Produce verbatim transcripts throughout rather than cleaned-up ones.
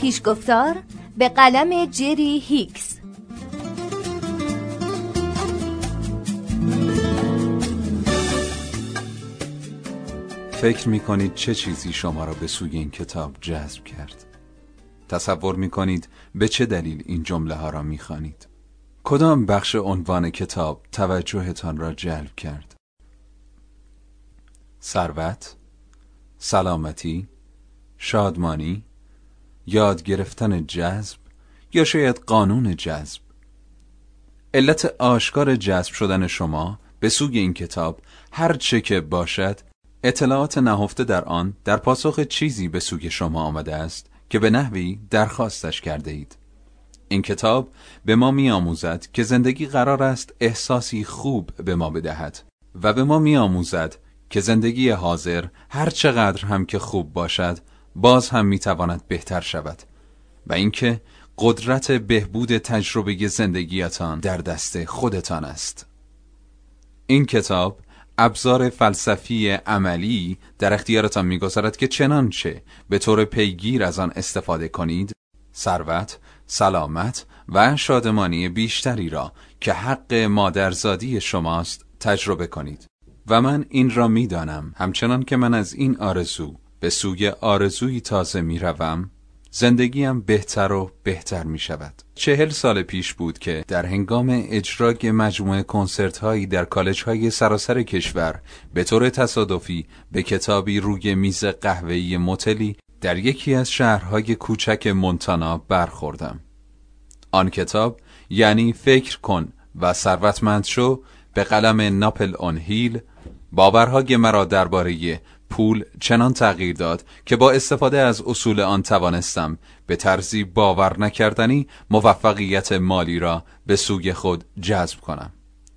پیشگفتار به قلم جری هیکس. فکر می‌کنید چه چیزی شما را به سوی این کتاب جذب کرد؟ تصور می‌کنید به چه دلیل این جمله ها را می‌خوانید؟ کدام بخش عنوان کتاب توجهتان را جلب کرد؟ ثروت، سلامتی، شادمانی، یاد گرفتن جذب یا شاید قانون جذب؟ علت آشکار جذب شدن شما به سوی این کتاب هر چه که باشد، اطلاعات نهفته در آن در پاسخ چیزی به سوی شما آمده است که به نحوی درخواستش کرده اید. این کتاب به ما می آموزد که زندگی قرار است احساسی خوب به ما بدهد و به ما می آموزد که زندگی حاضر هر چقدر هم که خوب باشد باز هم می تواند بهتر شود و اینکه قدرت بهبود تجربه زندگیتان در دست خودتان است. این کتاب ابزار فلسفی عملی در اختیارتان می‌گذارد که چنانچه به طور پیگیر از آن استفاده کنید، ثروت، سلامت و شادمانی بیشتری را که حق مادرزادی شماست تجربه کنید. و من این را می‌دانم همچنان که من از این آرزو به سوی آرزوی تازه می‌روم، زندگیم بهتر و بهتر می شود. چهل سال پیش بود که در هنگام اجرای مجموعه کنسرت هایی در کالج های سراسر کشور به طور تصادفی به کتابی روی میز قهوه‌ای متلی در یکی از شهرهای کوچک مونتانا برخوردم. آن کتاب یعنی فکر کن و ثروتمند شو به قلم ناپل اون هیل باورهای مرا درباره پول چنان تغییر داد که با استفاده از اصول آن توانستم به طرزی باور نکردنی موفقیت مالی را به سوی خود جذب کنم.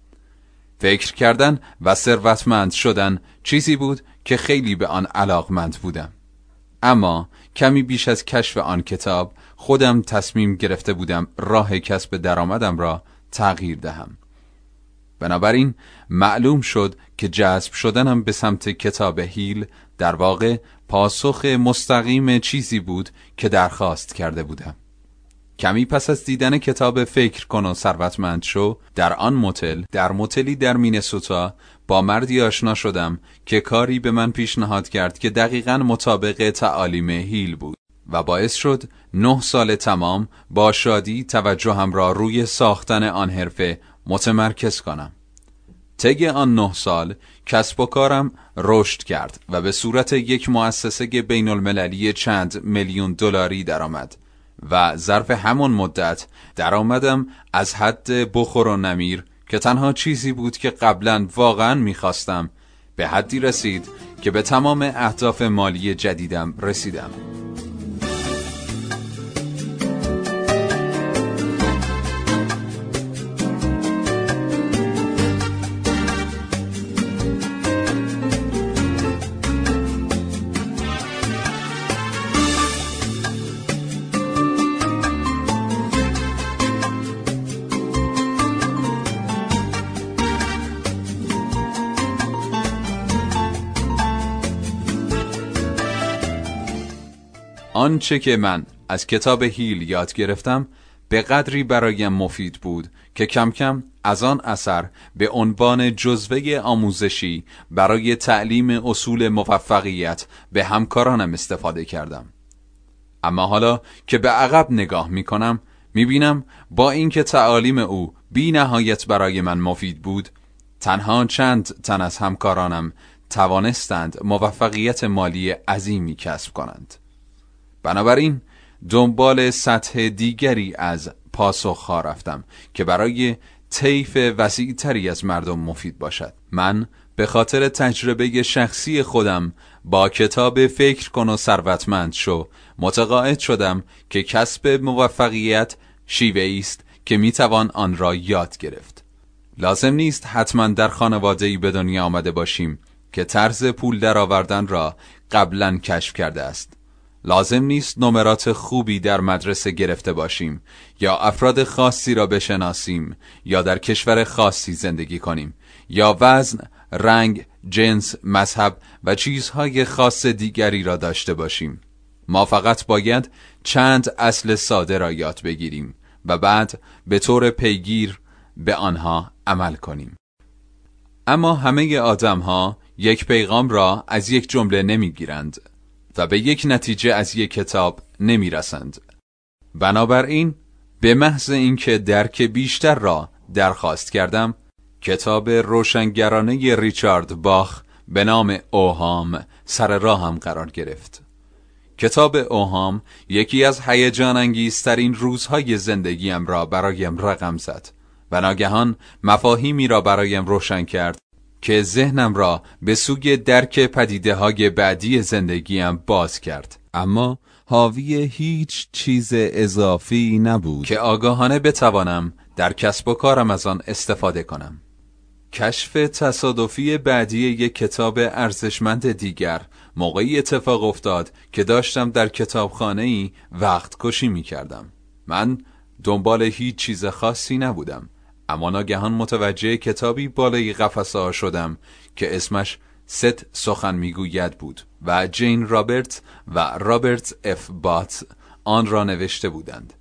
فکر کردن و ثروتمند شدن چیزی بود که خیلی به آن علاقمند بودم. اما کمی بیش از کشف آن کتاب خودم تصمیم گرفته بودم راه کسب درآمدم را تغییر دهم. بنابراین معلوم شد که جذب شدنم به سمت کتاب هیل در واقع پاسخ مستقیم چیزی بود که درخواست کرده بودم. کمی پس از دیدن کتاب فکر کن و ثروتمند شو در آن متل در متلی در مینسوتا با مردی آشنا شدم که کاری به من پیشنهاد کرد که دقیقاً مطابق تعالیم هیل بود و باعث شد نه سال تمام با شادی توجهم را روی ساختن آن حرفه متمرکز کنم. طی آن نه سال کسب و کارم رشد کرد و به صورت یک مؤسسه بین المللی چند میلیون دلاری درآمد و ظرف همان مدت درآمدم از حد بخور و نمیر که تنها چیزی بود که قبلا واقعا میخواستم به حدی رسید که به تمام اهداف مالی جدیدم رسیدم. آنچه که من از کتاب هیل یاد گرفتم به قدری برایم مفید بود که کم کم از آن اثر به عنوان جزوه آموزشی برای تعلیم اصول موفقیت به همکارانم استفاده کردم. اما حالا که به عقب نگاه می کنم می بینم با اینکه تعالیم او بی نهایت برای من مفید بود، تنها چند تن از همکارانم توانستند موفقیت مالی عظیمی کسب کنند. بنابراین دنبال سطح دیگری از پاسخ‌ها رفتم که برای طیف وسیع‌تری از مردم مفید باشد. من به خاطر تجربه شخصی خودم با کتاب فکر کن و ثروتمند شو متقاعد شدم که کسب موفقیت شیوه‌ای است که میتوان آن را یاد گرفت. لازم نیست حتما در خانواده‌ای به دنیا آمده باشیم که طرز پول درآوردن را قبلا کشف کرده است. لازم نیست نمرات خوبی در مدرسه گرفته باشیم یا افراد خاصی را بشناسیم یا در کشور خاصی زندگی کنیم یا وزن، رنگ، جنس، مذهب و چیزهای خاص دیگری را داشته باشیم. ما فقط باید چند اصل ساده را یاد بگیریم و بعد به طور پیگیر به آنها عمل کنیم. اما همه آدم ها یک پیغام را از یک جمله نمی گیرند و به یک نتیجه از یک کتاب نمی رسند. بنابراین به محض اینکه درک بیشتر را درخواست کردم، کتاب روشنگرانه ریچارد باخ به نام اوهام سر راهم قرار گرفت. کتاب اوهام یکی از هیجان انگیزترین روزهای زندگیم را برایم رقم زد و ناگهان مفاهیمی را برایم روشن کرد که ذهنم را به سوی درک پدیده های بعدی زندگیم باز کرد، اما حاوی هیچ چیز اضافی نبود که آگاهانه بتوانم در کسب و کارم از آن استفاده کنم. کشف تصادفی بعدی یک کتاب ارزشمند دیگر موقعی اتفاق افتاد که داشتم در کتابخانه‌ای وقت کشی می کردم. من دنبال هیچ چیز خاصی نبودم، اما ناگهان متوجه کتابی بالای قفسه‌ها شدم که اسمش ست سخن میگوید بود و جین رابرت و رابرت اف بات آن را نوشته بودند.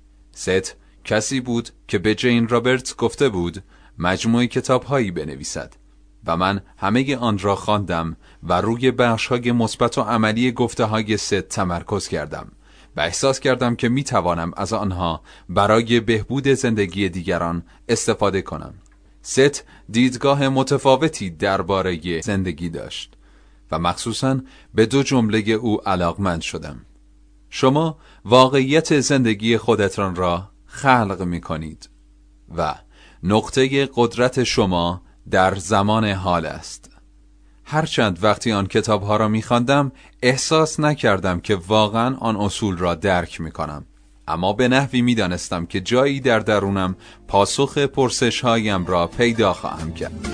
ست کسی بود که به جین رابرت گفته بود مجموعه کتاب‌هایی بنویسد و من همه آن را خواندم و روی بخش‌های مثبت و عملی گفته‌های ست تمرکز کردم و احساس کردم که میتوانم از آنها برای بهبود زندگی دیگران استفاده کنم. ست دیدگاه متفاوتی درباره زندگی داشت و مخصوصاً به دو جمله او علاقمند شدم. شما واقعیت زندگی خودتان را خلق می کنید و نقطه قدرت شما در زمان حال است. هرچند وقتی آن کتاب‌ها را می‌خواندم احساس نکردم که واقعاً آن اصول را درک می‌کنم، اما به نحوی می‌دانستم که جایی در درونم پاسخ پرسش‌هایم را پیدا خواهم کرد.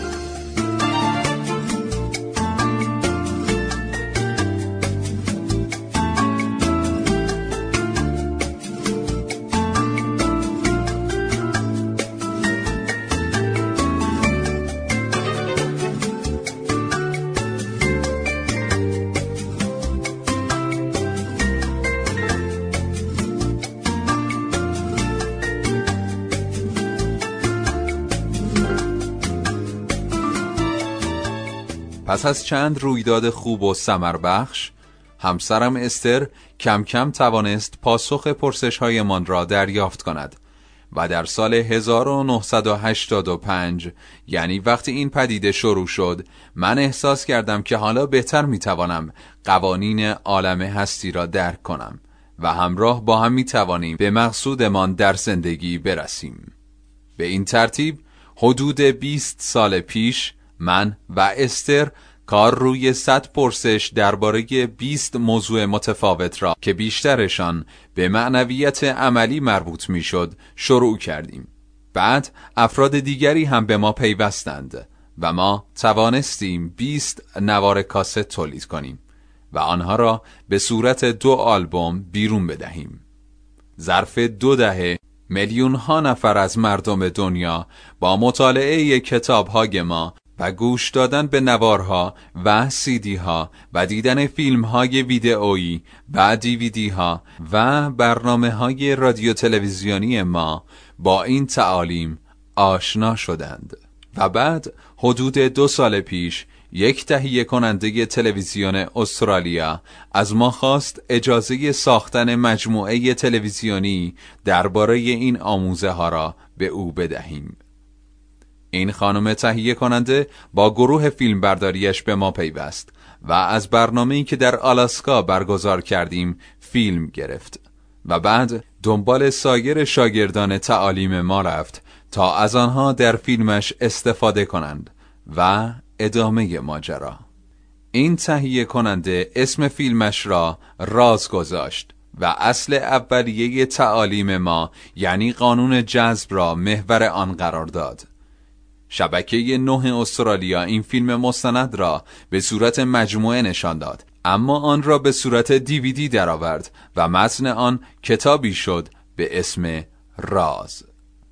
پس از چند رویداد خوب و ثمربخش، همسرم استر کم کم توانست پاسخ پرسش‌هایمان را دریافت کند و در سال هزار و نهصد و هشتاد و پنج، یعنی وقتی این پدیده شروع شد، من احساس کردم که حالا بهتر میتوانم قوانین عالم هستی را درک کنم و همراه با هم میتوانیم به مقصودمان در زندگی برسیم. به این ترتیب حدود بیست سال پیش من و استر کار روی صد پرسش درباره بیست موضوع متفاوت را که بیشترشان به معنویت عملی مربوط میشد شروع کردیم. بعد افراد دیگری هم به ما پیوستند و ما توانستیم بیست نوار کاست تولید کنیم و آنها را به صورت دو آلبوم بیرون بدهیم. ظرف دو دهه میلیون ها نفر از مردم دنیا با مطالعه کتاب‌های ما و گوش دادن به نوارها و سیدی ها و دیدن فیلم های ویدئویی و دیویدی ها و برنامه های رادیو تلویزیونی ما با این تعالیم آشنا شدند. و بعد حدود دو سال پیش یک تهیه کننده تلویزیون استرالیا از ما خواست اجازه ساختن مجموعه تلویزیونی درباره این آموزه ها را به او بدهیم. این خانم تهیه کننده با گروه فیلمبرداریش به ما پیوست و از برنامه‌ای که در آلاسکا برگزار کردیم فیلم گرفت و بعد دنبال سایر شاگردان تعالیم ما رفت تا از آنها در فیلمش استفاده کنند و ادامه ماجرا. این تهیه کننده اسم فیلمش را راز گذاشت و اصل اولیه تعالیم ما یعنی قانون جذب را محور آن قرار داد. شبکه نه استرالیا این فیلم مستند را به صورت مجموعه نشان داد، اما آن را به صورت دیویدی درآورد و متن آن کتابی شد به اسم راز.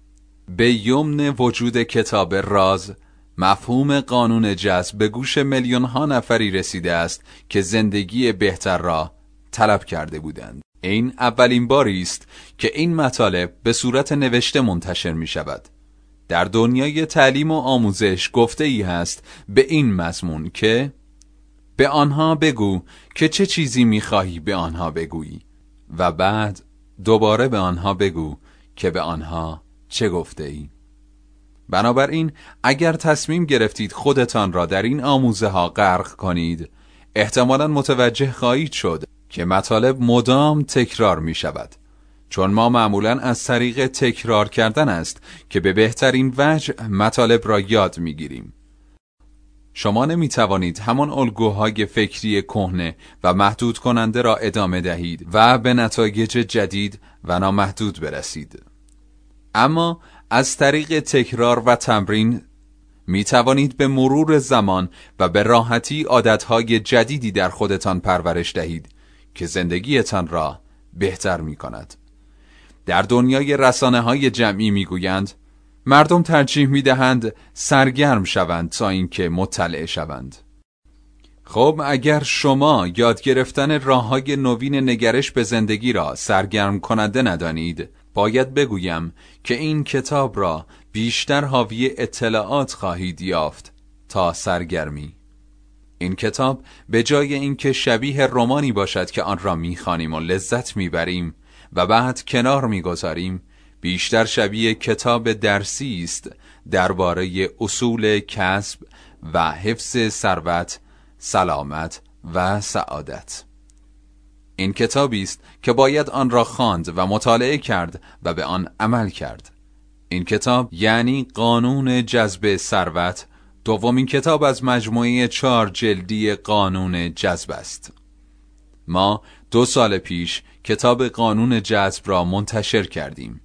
به یمن وجود کتاب راز، مفهوم قانون جذب به گوش میلیون ها نفری رسیده است که زندگی بهتر را طلب کرده بودند. این اولین باری است که این مطالب به صورت نوشته منتشر می شود. در دنیای تعلیم و آموزش گفته ای هست به این مضمون که به آنها بگو که چه چیزی می خواهی به آنها بگویی و بعد دوباره به آنها بگو که به آنها چه گفته ای. بنابراین اگر تصمیم گرفتید خودتان را در این آموزه ها غرق کنید، احتمالاً متوجه خواهید شد که مطالب مدام تکرار می شود، چون ما معمولاً از طریق تکرار کردن است که به بهترین وجه مطالب را یاد می گیریم. شما نمی توانید همان الگوهای فکری کهنه و محدود کننده را ادامه دهید و به نتایج جدید و نامحدود برسید. اما از طریق تکرار و تمرین می توانید به مرور زمان و به راحتی عادتهای جدیدی در خودتان پرورش دهید که زندگیتان را بهتر می کند. در دنیای رسانه های جمعی می گویند مردم ترجیح می دهند سرگرم شوند تا اینکه مطلع شوند. خب اگر شما یاد گرفتن راه‌های نوین نگرش به زندگی را سرگرم کننده ندانید، باید بگویم که این کتاب را بیشتر حاوی اطلاعات خواهید یافت تا سرگرمی. این کتاب به جای اینکه شبیه رمانی باشد که آن را می‌خوانیم و لذت می‌بریم و بعد کنار می‌گذاریم، بیشتر شبیه کتاب درسی است درباره اصول کسب و حفظ ثروت، سلامت و سعادت. این کتابی است که باید آن را خواند و مطالعه کرد و به آن عمل کرد. این کتاب یعنی قانون جذب ثروت، دومین کتاب از مجموعه چهار جلدی قانون جذب است. ما دو سال پیش کتاب قانون جذب را منتشر کردیم.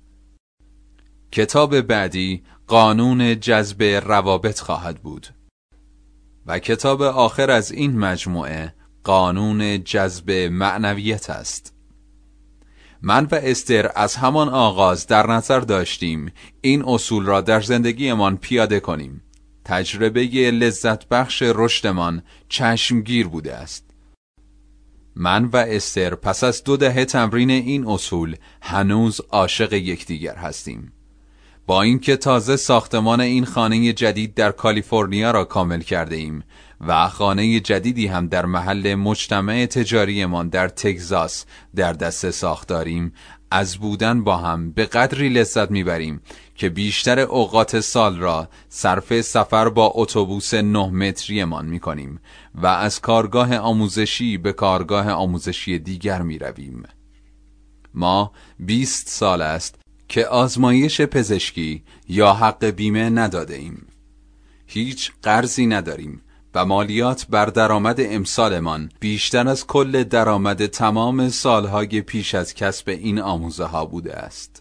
کتاب بعدی قانون جذب روابط خواهد بود و کتاب آخر از این مجموعه قانون جذب معنویت است. من و استر از همان آغاز در نظر داشتیم این اصول را در زندگیمان پیاده کنیم. تجربه لذت بخش رشدمان چشمگیر بوده است. من و استر پس از دو دهه تمرین این اصول هنوز عاشق یکدیگر هستیم. با اینکه تازه ساختمان این خانه جدید در کالیفرنیا را کامل کرده ایم و خانه جدیدی هم در محل مجتمع تجاریمان در تگزاس در دست ساخت داریم، از بودن با هم به قدری لذت میبریم که بیشتر اوقات سال را صرف سفر با اتوبوس نه متری مان میکنیم و از کارگاه آموزشی به کارگاه آموزشی دیگر میرویم. ما بیست سال است که آزمایش پزشکی یا حق بیمه نداده ایم. هیچ قرضی نداریم و مالیات بر درآمد امسالمان بیشتر از کل درآمد تمام سالهای پیش از کسب این آموزه ها بوده است.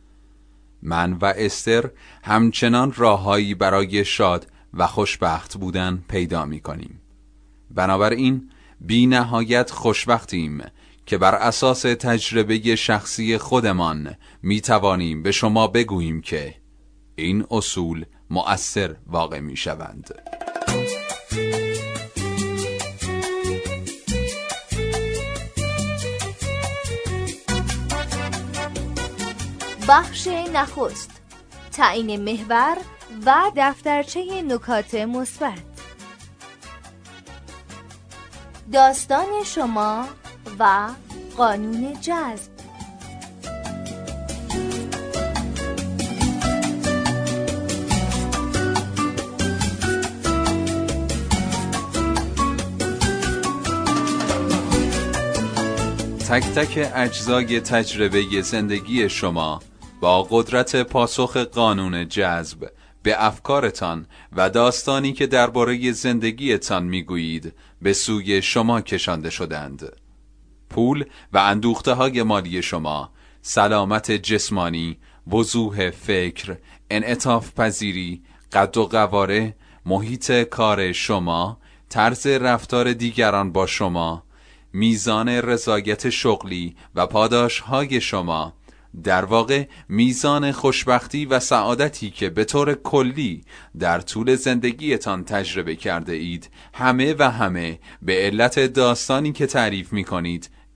من و استر همچنان راههایی برای شاد و خوشبخت بودن پیدا می کنیم. بنابراین بی نهایت خوشبختیم که بر اساس تجربه شخصی خودمان می توانیم به شما بگوییم که این اصول مؤثر واقع می شوند. بخش نخست، تعیین محور و دفترچه نکات مثبت. داستان شما و قانون جذب. تک تک اجزای تجربه زندگی شما با قدرت پاسخ قانون جذب به افکارتان و داستانی که درباره زندگیتان میگویید به سوی شما کشانده شدند. پول و اندوخته های مالی شما، سلامت جسمانی، وضوح فکر، انعطاف پذیری، قد و قواره، محیط کار شما، طرز رفتار دیگران با شما، میزان رضایت شغلی و پاداش‌های شما، در واقع میزان خوشبختی و سعادتی که به طور کلی در طول زندگیتان تجربه کرده اید، همه و همه به علت داستانی که تعریف می کنید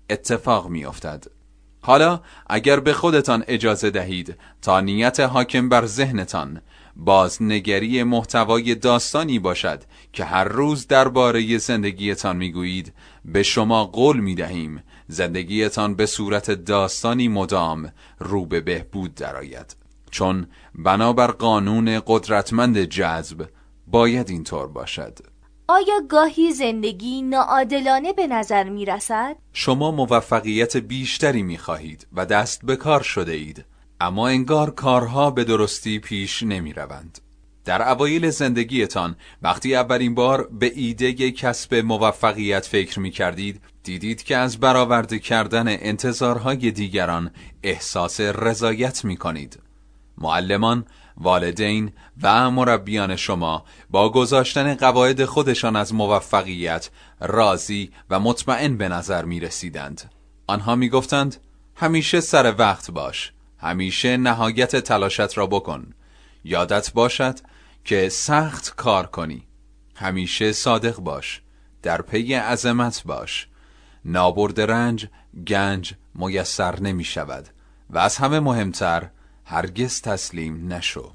اتفاق می افتد. حالا اگر به خودتان اجازه دهید تا نیت حاکم بر ذهنتان بازنگری محتوای داستانی باشد که هر روز درباره زندگیتان میگویید، به شما قول میدهیم زندگیتان به صورت داستانی مدام رو به بهبود درآید، چون بنابر قانون قدرتمند جذب باید اینطور باشد. آیا گاهی زندگی ناعادلانه به نظر می رسد؟ شما موفقیت بیشتری می خواهید و دست به کار شده اید، اما انگار کارها به درستی پیش نمی روند. در اوایل زندگیتان وقتی اولین بار به ایده کسب موفقیت فکر می کردید، دیدید که از برآورده کردن انتظارهای دیگران احساس رضایت می کنید. معلمان، والدین و مربیان شما با گذاشتن قواعد خودشان از موفقیت راضی و مطمئن به نظر می رسیدند. آنها می گفتند همیشه سر وقت باش، همیشه نهایت تلاشت را بکن، یادت باشد که سخت کار کنی، همیشه صادق باش، در پی عظمت باش، نابرد رنج گنج میسر نمی شود و از همه مهمتر هرگز تسلیم نشو.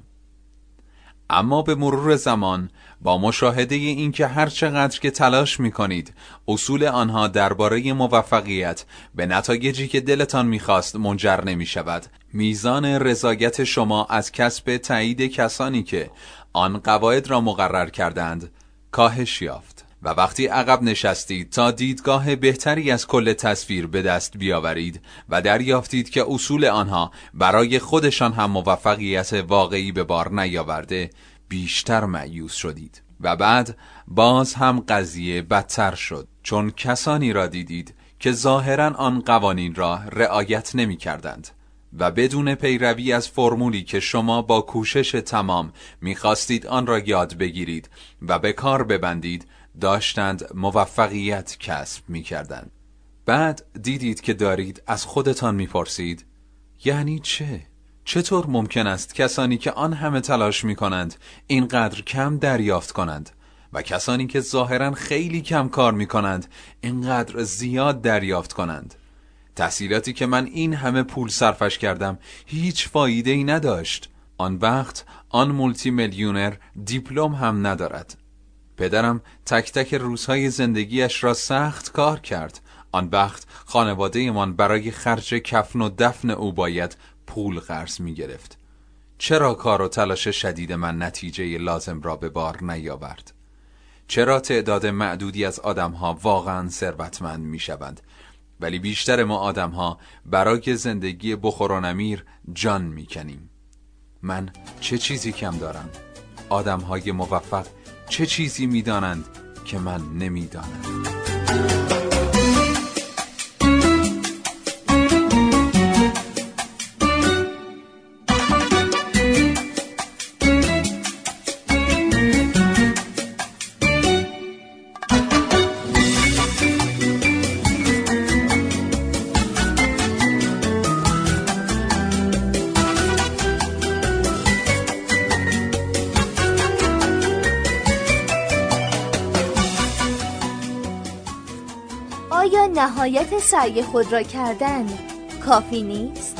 اما به مرور زمان با مشاهده این که هر چقدر که تلاش می کنید اصول آنها درباره موفقیت به نتایجی که دلتان می‌خواست منجر نمی شود، میزان رضایت شما از کسب تایید کسانی که آن قواعد را مقرر کردند کاهش یافت و وقتی عقب نشستید تا دیدگاه بهتری از کل تصویر به دست بیاورید و دریافتید که اصول آنها برای خودشان هم موفقیت واقعی به بار نیاورده، بیشتر مایوس شدید و بعد باز هم قضیه بدتر شد، چون کسانی را دیدید که ظاهراً آن قوانین را رعایت نمی کردند و بدون پیروی از فرمولی که شما با کوشش تمام می‌خواستید آن را یاد بگیرید و به کار ببندید، داشتند موفقیت کسب می‌کردند. بعد دیدید که دارید از خودتان می‌پرسید یعنی چه؟ چطور ممکن است کسانی که آن همه تلاش می‌کنند اینقدر کم دریافت کنند و کسانی که ظاهراً خیلی کم کار می‌کنند اینقدر زیاد دریافت کنند؟ تحصیلاتی که من این همه پول صرفش کردم هیچ فایده‌ای نداشت. آن وقت آن مولتی میلیونر دیپلم هم ندارد. پدرم تک تک روزهای زندگیش را سخت کار کرد. آن وقت خانواده من برای خرج کفن و دفن او باید پول قرض می گرفت. چرا کار و تلاش شدید من نتیجه لازم را به بار نیاورد؟ چرا تعداد معدودی از آدمها واقعا ثروتمند می شوند ولی بیشتر ما آدمها برای زندگی بخور و نمیر جان می کنیم؟ من چه چیزی کم دارم؟ آدمهای موفق چه چیزی می دانند که من نمی دانم؟ آیا نهایت سعی خود را کردن کافی نیست؟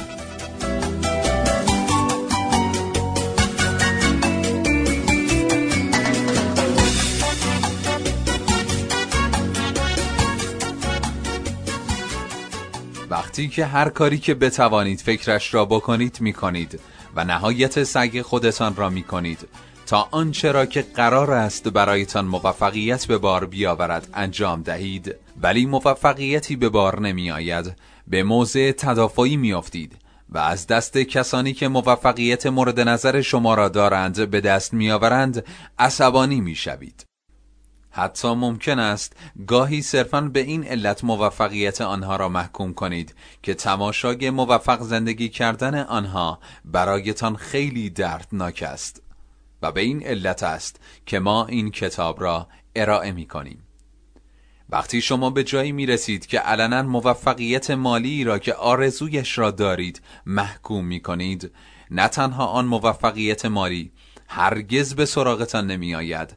وقتی که هر کاری که بتوانید فکرش را بکنید میکنید و نهایت سعی خودتان را میکنید تا آنچه را که قرار است برایتان موفقیت به بار بیاورد انجام دهید، ولی موفقیتی به بار نمی آید، به موضع تدافعی می افتید و از دست کسانی که موفقیت مورد نظر شما را دارند به دست می آورند عصبانی می شوید. حتی ممکن است گاهی صرفاً به این علت موفقیت آنها را محکوم کنید که تماشای موفق زندگی کردن آنها برایتان خیلی دردناک است. و به این علت است که ما این کتاب را ارائه می کنیم. وقتی شما به جایی می رسید که علنا موفقیت مالی را که آرزویش را دارید محکوم می کنید، نه تنها آن موفقیت مالی هرگز به سراغتان نمی آید،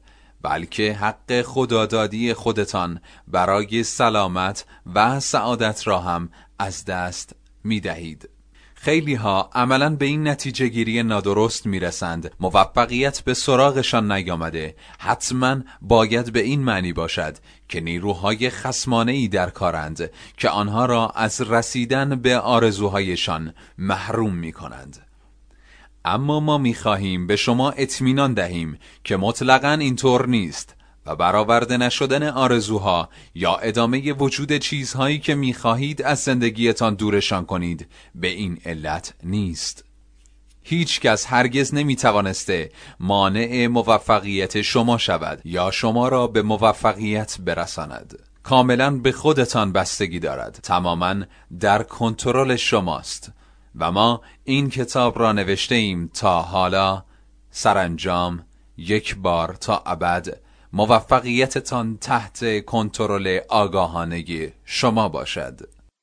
بلکه حق خدادادی خودتان برای سلامت و سعادت را هم از دست می دهید. خیلی ها عملاً به این نتیجه گیری نادرست می رسند موفقیت به سراغشان نیامده حتماً باید به این معنی باشد که نیروهای خصمانه‌ای در کارند که آنها را از رسیدن به آرزوهایشان محروم می کنند. اما ما می خواهیم به شما اطمینان دهیم که مطلقاً اینطور نیست و برآورده نشدن آرزوها یا ادامه وجود چیزهایی که می خواهید از زندگیتان دورشان کنید به این علت نیست. هیچ کس هرگز نمی توانسته مانع موفقیت شما شود یا شما را به موفقیت برساند. کاملاً به خودتان بستگی دارد، تماماً در کنترل شماست و ما این کتاب را نوشته ایم تا حالا سرانجام یک بار تا ابد موفقیتتان تحت کنترل آگاهانه شما باشد.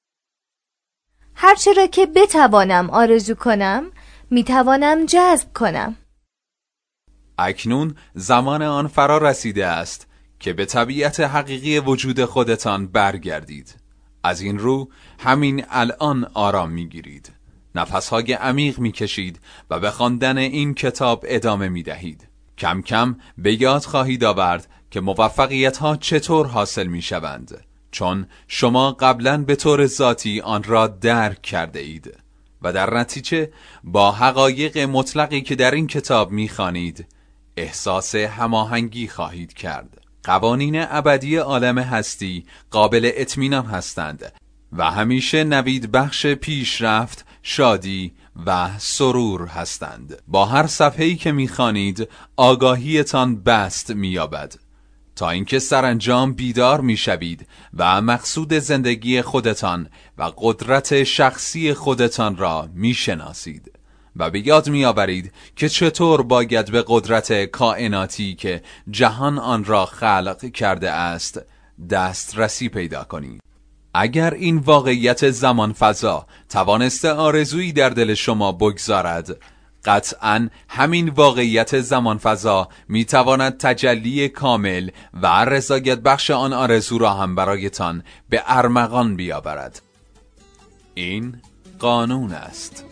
هرچه را که بتوانم آرزو کنم میتوانم جذب کنم. اکنون زمان آن فرا رسیده است که به طبیعت حقیقی وجود خودتان برگردید. از این رو همین الان آرام میگیرید، نفسهای عمیق میکشید و به خواندن این کتاب ادامه میدهید. کم کم به یاد خواهید آورد که موفقیت ها چطور حاصل می شوند، چون شما قبلا به طور ذاتی آن را درک کرده اید و در نتیجه با حقایق مطلقی که در این کتاب می خوانید احساس هماهنگی خواهید کرد. قوانین ابدی عالم هستی قابل اطمینان هستند و همیشه نوید بخش پیشرفت، شادی و سرور هستند. با هر صفحه‌ای که می‌خوانید آگاهیتان بست می‌یابد تا اینکه سرانجام بیدار می‌شوید و مقصود زندگی خودتان و قدرت شخصی خودتان را می‌شناسید و به یاد می‌آورید که چطور باید به قدرت کائناتی که جهان آن را خلق کرده است دسترسی پیدا کنید. اگر این واقعیت زمان فضا توانسته آرزویی در دل شما بگذارد، قطعاً همین واقعیت زمان فضا میتواند تجلی کامل و رضایت بخش آن آرزو را هم برایتان به ارمغان بیاورد. این قانون است.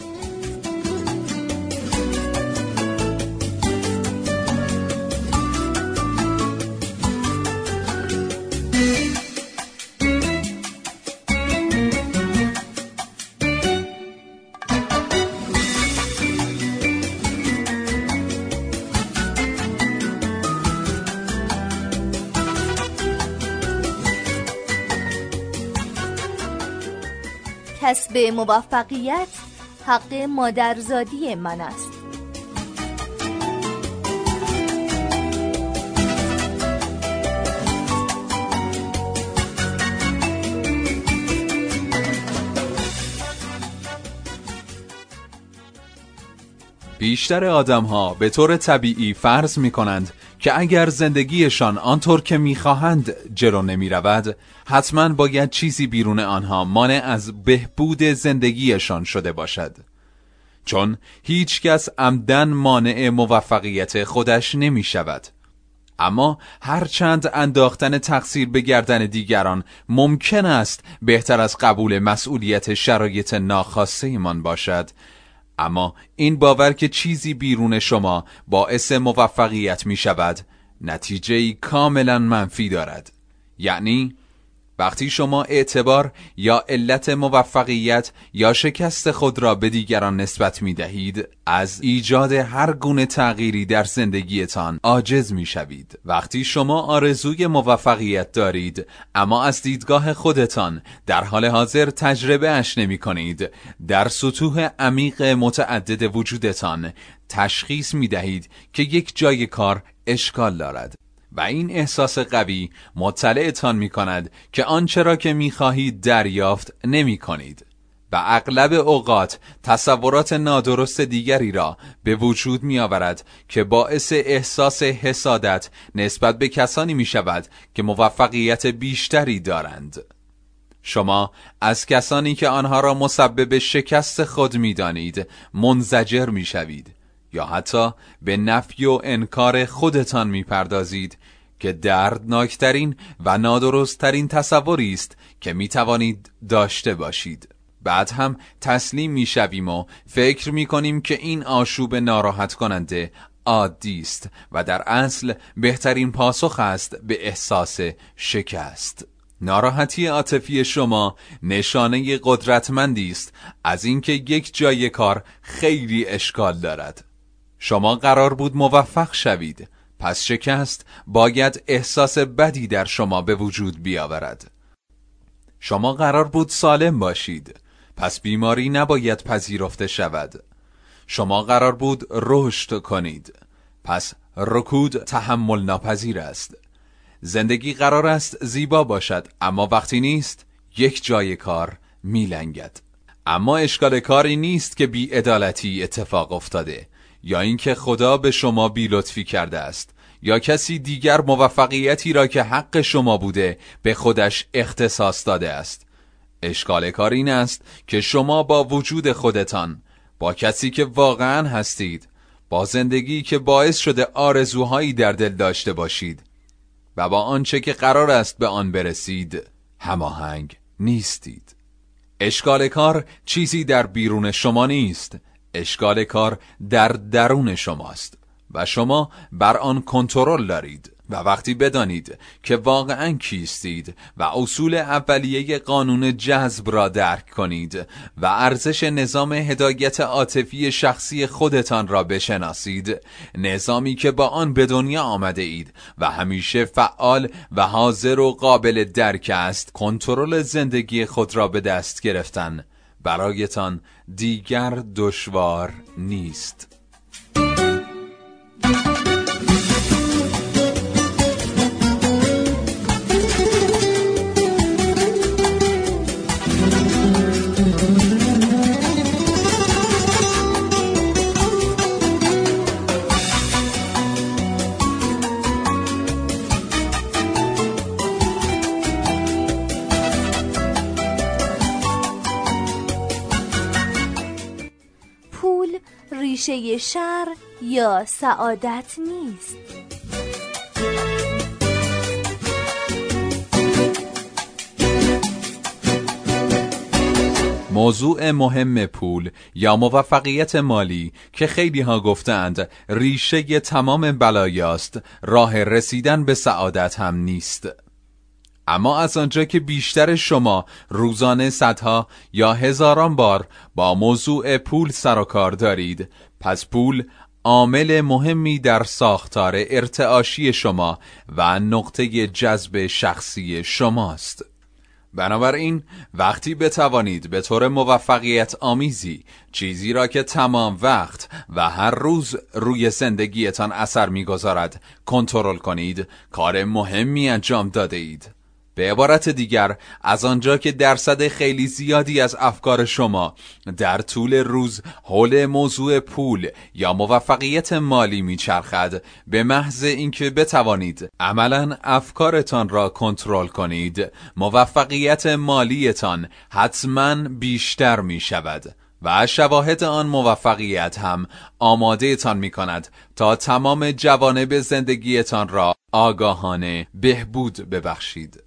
کسب موفقیت حق مادرزادی من است. بیشتر آدم‌ها به طور طبیعی فرض می‌کنند که اگر زندگیشان آنطور که می‌خواهند جلو نمی‌رود، حتماً باید چیزی بیرون آنها مانع از بهبود زندگیشان شده باشد. چون هیچ کس عمدن مانع موفقیت خودش نمی‌شود. اما هرچند انداختن تقصیر به گردن دیگران ممکن است بهتر از قبول مسئولیت شرایط ناخواسته من باشد، اما این باور که چیزی بیرون شما باعث موفقیت می شود نتیجه‌ای کاملا منفی دارد. یعنی وقتی شما اعتبار یا علت موفقیت یا شکست خود را به دیگران نسبت می دهید، از ایجاد هر گونه تغییری در زندگیتان عاجز می شوید. وقتی شما آرزوی موفقیت دارید اما از دیدگاه خودتان در حال حاضر تجربه اش نمی کنید، در سطوح عمیق متعدد وجودتان تشخیص می دهید که یک جای کار اشکال دارد و این احساس قوی مطلعتان می کند که آنچه را که می خواهید دریافت نمی کنید و اغلب اوقات تصورات نادرست دیگری را به وجود می آورد که باعث احساس حسادت نسبت به کسانی می شود که موفقیت بیشتری دارند. شما از کسانی که آنها را مسبب شکست خود می دانید منزجر می شوید یا حتی به نفی و انکار خودتان می پردازید که دردناکترین و نادرستترین تصوری است که می توانید داشته باشید. بعد هم تسلیم می شویم و فکر می کنیم که این آشوب ناراحت کننده عادی است و در اصل بهترین پاسخ است به احساس شکست. ناراحتی عاطفی شما نشانه قدرتمندی است از اینکه یک جای کار خیلی اشکال دارد. شما قرار بود موفق شوید، پس شکست باید احساس بدی در شما به وجود بیاورد. شما قرار بود سالم باشید، پس بیماری نباید پذیرفته شود. شما قرار بود رشد کنید، پس رکود تحمل ناپذیر است. زندگی قرار است زیبا باشد، اما وقتی نیست یک جای کار میلنگد. اما اشکال کاری نیست که بی‌عدالتی اتفاق افتاده، یا اینکه خدا به شما بی‌لطفی کرده است، یا کسی دیگر موفقیتی را که حق شما بوده به خودش اختصاص داده است. اشکال کار این است که شما با وجود خودتان، با کسی که واقعا هستید، با زندگی که باعث شده آرزوهایی در دل داشته باشید و با آنچه که قرار است به آن برسید هماهنگ نیستید. اشکال کار چیزی در بیرون شما نیست، اشکال کار در درون شماست و شما بر آن کنترل دارید. و وقتی بدانید که واقعاً کیستید و اصول اولیه قانون جذب را درک کنید و ارزش نظام هدایت عاطفی شخصی خودتان را بشناسید، نظامی که با آن به دنیا آمده اید و همیشه فعال و حاضر و قابل درک است، کنترل زندگی خود را به دست گرفتن برایتان دیگر دشوار نیست. ریشه شر یا سعادت نیست. موضوع مهم پول یا موفقیت مالی که خیلی ها گفتند ریشه تمام بلایاست، راه رسیدن به سعادت هم نیست. اما از آنجا که بیشتر شما روزانه صدها یا هزاران بار با موضوع پول سر و کار دارید، پس پول عامل مهمی در ساختار ارتعاشی شما و نقطه جذب شخصی شماست. بنابراین وقتی بتوانید به طور موفقیت آمیزی چیزی را که تمام وقت و هر روز روی زندگیتان اثر می‌گذارد کنترل کنید، کار مهمی انجام داده اید. به عبارت دیگر، از آنجا که درصد خیلی زیادی از افکار شما در طول روز حول موضوع پول یا موفقیت مالی میچرخد، به محض اینکه بتوانید عملاً افکارتان را کنترل کنید، موفقیت مالیتان حتماً بیشتر می شود و شواهد آن موفقیت هم آماده تان می کند تا تمام جوانب زندگیتان را آگاهانه بهبود ببخشید.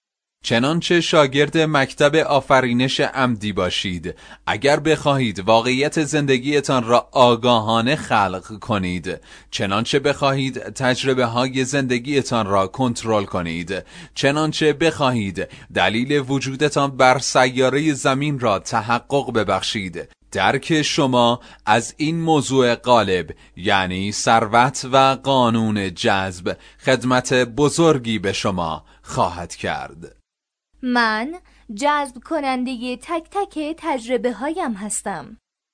چنانچه شاگرد مکتب آفرینش عمدی باشید، اگر بخواهید واقعیت زندگیتان را آگاهانه خلق کنید، چنانچه بخواهید تجربه های زندگیتان را کنترل کنید، چنانچه بخواهید دلیل وجودتان بر سیاره زمین را تحقق ببخشید، درک شما از این موضوع غالب یعنی ثروت و قانون جذب خدمت بزرگی به شما خواهد کرد. من جذب کننده تک تک تجربه هایم هستم.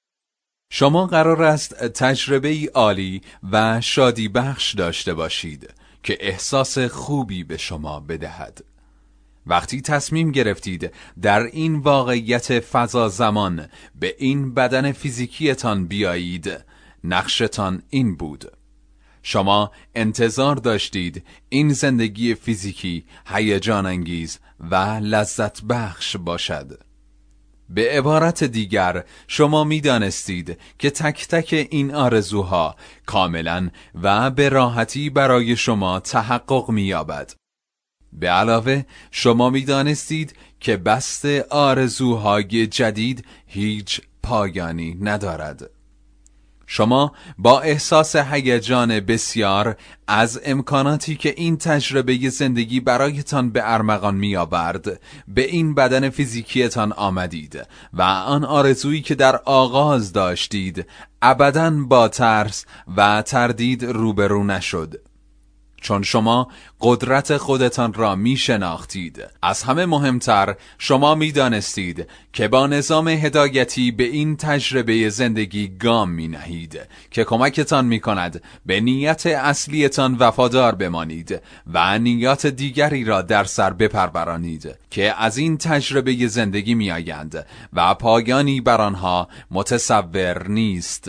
شما قرار است تجربه عالی و شادی بخش داشته باشید که احساس خوبی به شما بدهد. وقتی تصمیم گرفتید در این واقعیت فضا زمان به این بدن فیزیکیتان بیایید، نقشتان این بود. شما انتظار داشتید این زندگی فیزیکی هیجان انگیز و لذت بخش باشد. به عبارت دیگر شما می دانستید که تک تک این آرزوها کاملا و به راحتی برای شما تحقق می یابد. به علاوه شما می دانستید که بست آرزوهای جدید هیچ پایانی ندارد. شما با احساس هیجان بسیار از امکاناتی که این تجربه زندگی برایتان به ارمغان می آورد به این بدن فیزیکیتان آمدید و آن آرزویی که در آغاز داشتید ابداً با ترس و تردید روبرو نشد، چون شما قدرت خودتان را می شناختید. از همه مهمتر شما می دانستید که با نظام هدایتی به این تجربه زندگی گام می نهید که کمکتان می کند به نیت اصلیتان وفادار بمانید و نیات دیگری را در سر بپرورانید که از این تجربه زندگی می آیند و پایانی بر آنها متصور نیست.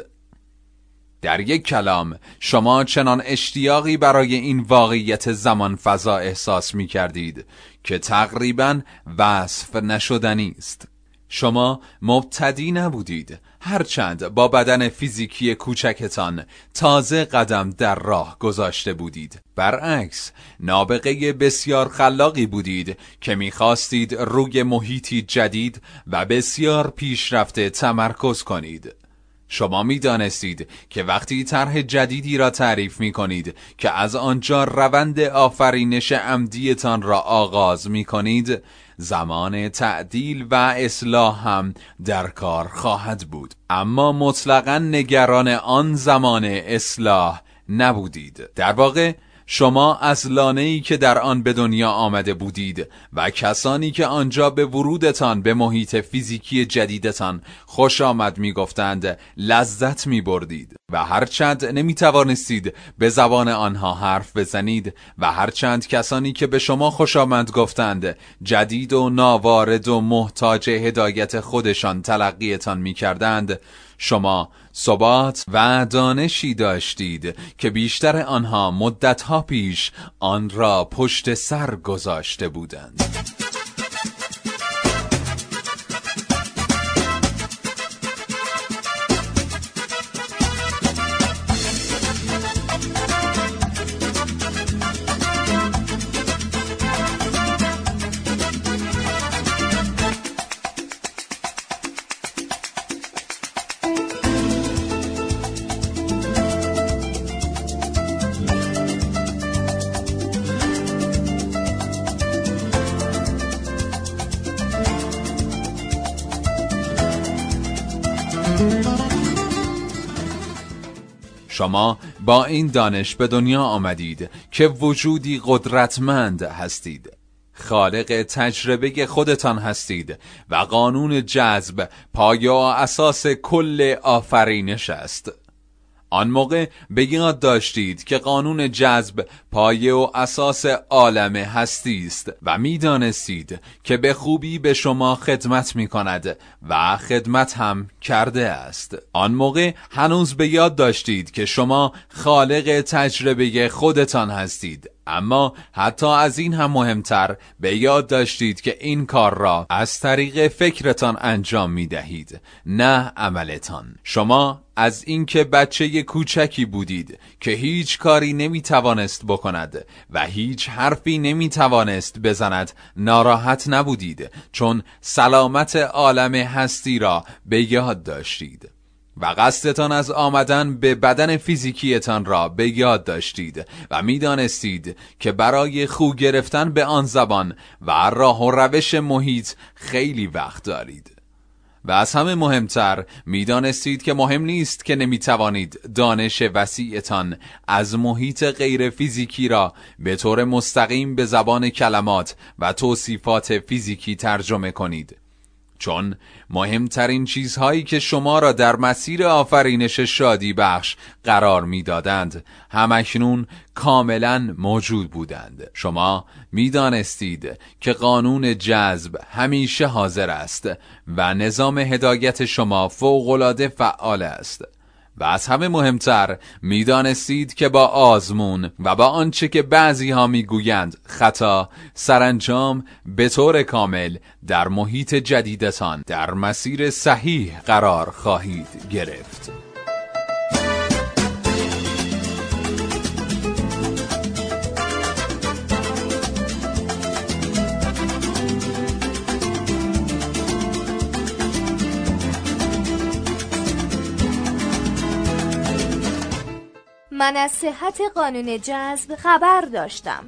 در یک کلام شما چنان اشتیاقی برای این واقعیت زمان فضا احساس می کردید که تقریباً وصف نشدنی است. شما مبتدی نبودید، هرچند با بدن فیزیکی کوچکتان تازه قدم در راه گذاشته بودید. برعکس، نابغه بسیار خلاقی بودید که می‌خواستید روی محیطی جدید و بسیار پیشرفته تمرکز کنید. شما می دانستید که وقتی طرح جدیدی را تعریف می کنید که از آنجا روند آفرینش عمدیتان را آغاز می کنید، زمان تعدیل و اصلاح هم در کار خواهد بود، اما مطلقاً نگران آن زمان اصلاح نبودید. در واقع شما از لانه‌ای که در آن به دنیا آمده بودید و کسانی که آنجا به ورودتان به محیط فیزیکی جدیدتان خوش آمد می گفتند لذت می بردید و هرچند نمی توانستید به زبان آنها حرف بزنید و هرچند کسانی که به شما خوش آمد گفتند جدید و ناوارد و محتاج هدایت خودشان تلقیتان می کردند، شما ثبات و دانشی داشتید که بیشتر آنها مدتها پیش آن را پشت سر گذاشته بودند. شما با این دانش به دنیا آمدید که وجودی قدرتمند هستید، خالق تجربه خودتان هستید و قانون جذب پایه و اساس کل آفرینش است. آن موقع به یاد داشتید که قانون جذب پایه و اساس عالم هستی است و می دانستید که به خوبی به شما خدمت می کند و خدمت هم کرده است. آن موقع هنوز به یاد داشتید که شما خالق تجربه خودتان هستید، اما حتی از این هم مهمتر به یاد داشتید که این کار را از طریق فکرتان انجام می دهید، نه عملتان. شما از اینکه بچه کوچکی بودید که هیچ کاری نمی توانست بکند و هیچ حرفی نمی توانست بزند ناراحت نبودید، چون سلامت عالم هستی را به یاد داشتید و قصدتان از آمدن به بدن فیزیکیتان را به یاد داشتید و می دانستید که برای خو گرفتن به آن زبان و راه و روش محیط خیلی وقت دارید. و از همه مهمتر می دانستید که مهم نیست که نمی توانید دانش وسیعتان از محیط غیر فیزیکی را به طور مستقیم به زبان کلمات و توصیفات فیزیکی ترجمه کنید، چون مهمترین چیزهایی که شما را در مسیر آفرینش شادی بخش قرار می دادند همکنون کاملا موجود بودند. شما می دانستید که قانون جذب همیشه حاضر است و نظام هدایت شما فوق‌العاده فعال است و از همه مهمتر میدانستید که با آزمون و با آنچه که بعضی ها میگویند خطا، سرانجام به طور کامل در محیط جدیدتان در مسیر صحیح قرار خواهید گرفت. من از صحت قانون جذب خبر داشتم.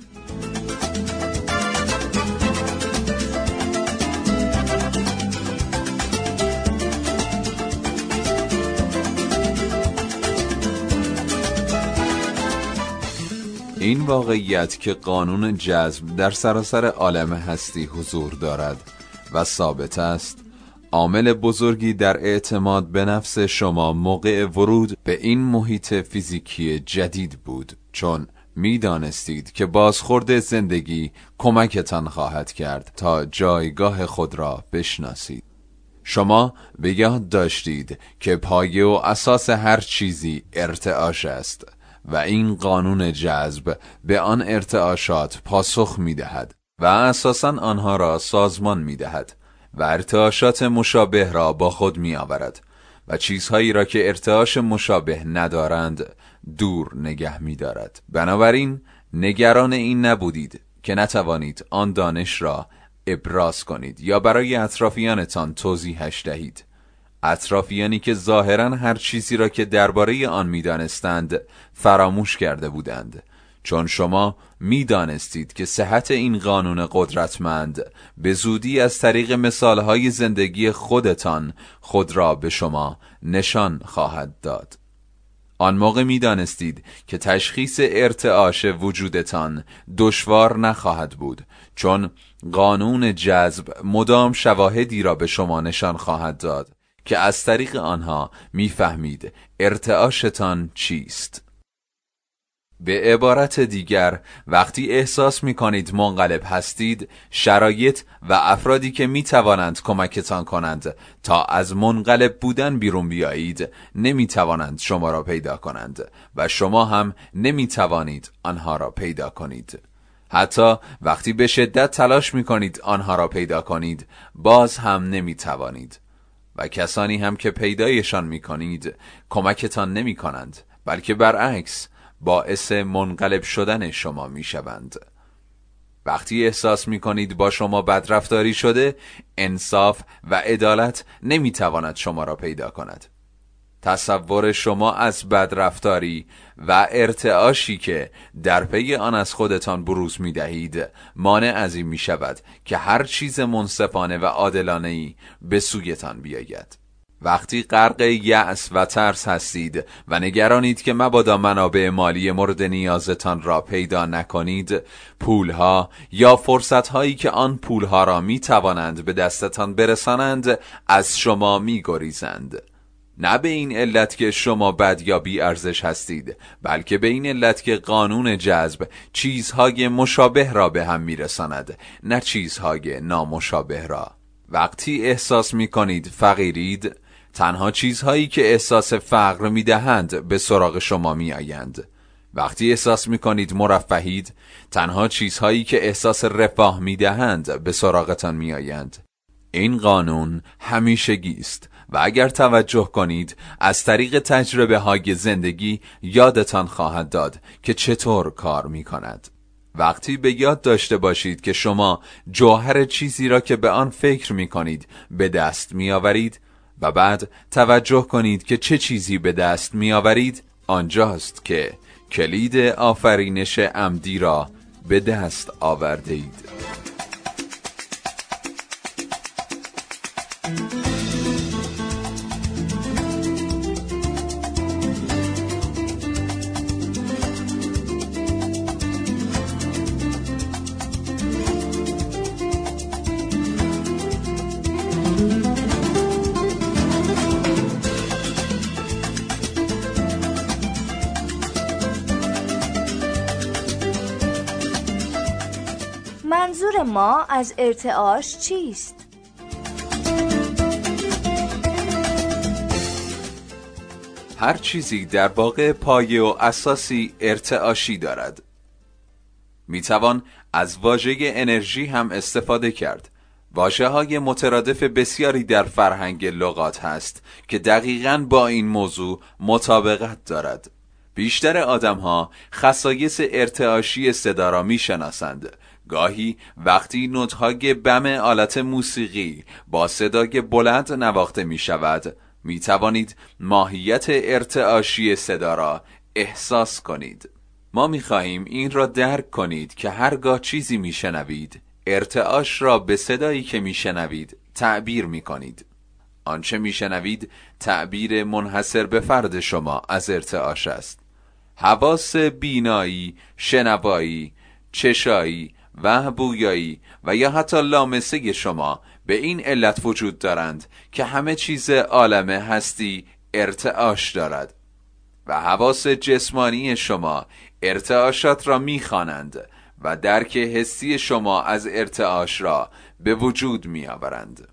این واقعیت که قانون جذب در سراسر عالم هستی حضور دارد و ثابت است، عامل بزرگی در اعتماد به نفس شما موقع ورود به این محیط فیزیکی جدید بود، چون می دانستید که بازخورد زندگی کمکتان خواهد کرد تا جایگاه خود را بشناسید. شما به یاد داشتید که پایه و اساس هر چیزی ارتعاش است و این قانون جذب به آن ارتعاشات پاسخ می دهد و اساساً آنها را سازمان می دهد و ارتعاشات مشابه را با خود می آورد و چیزهایی را که ارتعاش مشابه ندارند دور نگه می دارد. بنابراین نگران این نبودید که نتوانید آن دانش را ابراز کنید یا برای اطرافیانتان توضیحش دهید. اطرافیانی که ظاهراً هر چیزی را که درباره آن می دانستند فراموش کرده بودند، چون شما می دانستید که صحت این قانون قدرتمند به زودی از طریق مثالهای زندگی خودتان خود را به شما نشان خواهد داد. آن موقع می دانستید که تشخیص ارتعاش وجودتان دشوار نخواهد بود، چون قانون جذب مدام شواهدی را به شما نشان خواهد داد که از طریق آنها میفهمید ارتعاشتان چیست. به عبارت دیگر، وقتی احساس می کنید منقلب هستید، شرایط و افرادی که می توانند کمکتان کنند تا از منقلب بودن بیرون بیایید نمی توانند شما را پیدا کنند و شما هم نمی توانید آنها را پیدا کنید. حتی وقتی به شدت تلاش می کنید آنها را پیدا کنید، باز هم نمی توانید. و کسانی هم که پیدایشان می کنید کمکتان نمی کنند، بلکه برعکس باعث منقلب شدن شما می شوند. وقتی احساس می کنید با شما بدرفتاری شده، انصاف و عدالت نمی تواند شما را پیدا کند. تصور شما از بدرفتاری و ارتعاشی که در پی آن از خودتان بروز می دهید مانع از این می شود که هر چیز منصفانه و عادلانه‌ای به سویتان بیاید. وقتی غرق یأس و ترس هستید و نگرانید که مبادا منابع مالی مورد نیازتان را پیدا نکنید، پولها یا فرصتهایی که آن پولها را می توانند به دستتان برسانند از شما می گریزند. نه به این علت که شما بد یا بی ارزش هستید، بلکه به این علت که قانون جذب چیزهای مشابه را به هم میرساند، نه چیزهای نامشابه را. وقتی احساس می کنید فقیرید، تنها چیزهایی که احساس فقر می دهند به سراغ شما می آیند. وقتی احساس می کنید مرفهید، تنها چیزهایی که احساس رفاه می دهند به سراغتان می آیند. این قانون همیشگی است و اگر توجه کنید از طریق تجربه های زندگی یادتان خواهد داد که چطور کار می کند. وقتی به یاد داشته باشید که شما جوهر چیزی را که به آن فکر می کنید به دست می آورید و بعد توجه کنید که چه چیزی به دست می آورید، آنجاست که کلید آفرینش عمدی را به دست آورده اید. منظور ما از ارتعاش چیست؟ هر چیزی در واقع پایه و اساسی ارتعاشی دارد. میتوان از واژه انرژی هم استفاده کرد. واژه‌های مترادف بسیاری در فرهنگ لغات هست که دقیقاً با این موضوع مطابقت دارد. بیشتر آدم‌ها خصایص ارتعاشی صدا را می‌شناسند. گاهی وقتی نوت‌های بم آلت موسیقی با صدای بلند نواخته می‌شود، می‌توانید ماهیت ارتعاشی صدا را احساس کنید. ما می‌خواهیم این را درک کنید که هرگاه چیزی می‌شنوید، ارتعاش را به صدایی که میشنوید تعبیر میکنید. آنچه میشنوید تعبیر منحصر به فرد شما از ارتعاش است. حواس بینایی، شنوایی، چشایی و بویایی و یا حتی لامسه شما به این علت وجود دارند که همه چیز عالم هستی ارتعاش دارد و حواس جسمانی شما ارتعاشات را میخوانند و درک حسی شما از ارتعاش را به وجود می آورند.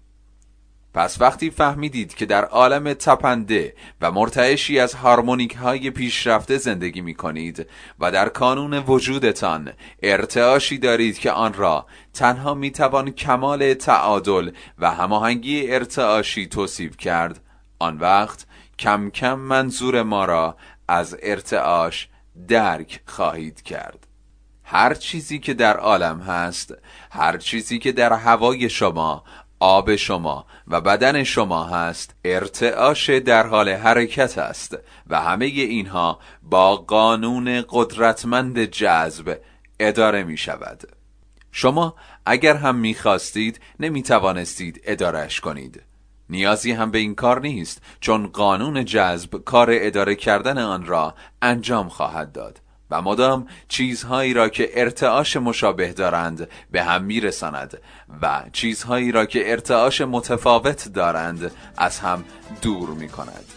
پس وقتی فهمیدید که در عالم تپنده و مرتعشی از هارمونیک های پیشرفته زندگی می کنید و در کانون وجودتان ارتعاشی دارید که آن را تنها می توان کمال تعادل و هماهنگی ارتعاشی توصیف کرد، آن وقت کم کم منظور ما را از ارتعاش درک خواهید کرد. هر چیزی که در عالم هست، هر چیزی که در هوای شما، آب شما و بدن شما هست، ارتعاش در حال حرکت است و همه اینها با قانون قدرتمند جذب اداره می شود. شما اگر هم می خواستید نمی توانستید ادارهش کنید. نیازی هم به این کار نیست، چون قانون جذب کار اداره کردن آن را انجام خواهد داد و مدام چیزهایی را که ارتعاش مشابه دارند به هم میرساند و چیزهایی را که ارتعاش متفاوت دارند از هم دور می کند.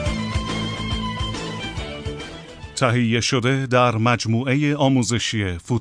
تهیه شده در مجموعه آموزشی فوت